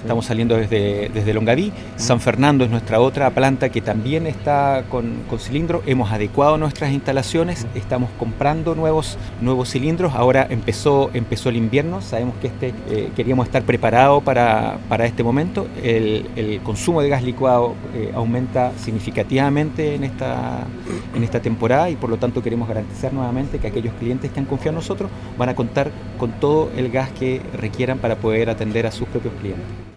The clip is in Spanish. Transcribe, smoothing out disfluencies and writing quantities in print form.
Estamos saliendo desde Longaví. San Fernando es nuestra otra planta que también está con cilindros. Hemos adecuado nuestras instalaciones, estamos comprando nuevos cilindros. Ahora empezó el invierno, sabemos que queríamos estar preparados para este momento. El consumo de gas licuado aumenta significativamente en esta temporada, y por lo tanto queremos garantizar nuevamente que aquellos clientes que han confiado en nosotros van a contar con todo el gas que requieran para poder atender a sus propios clientes.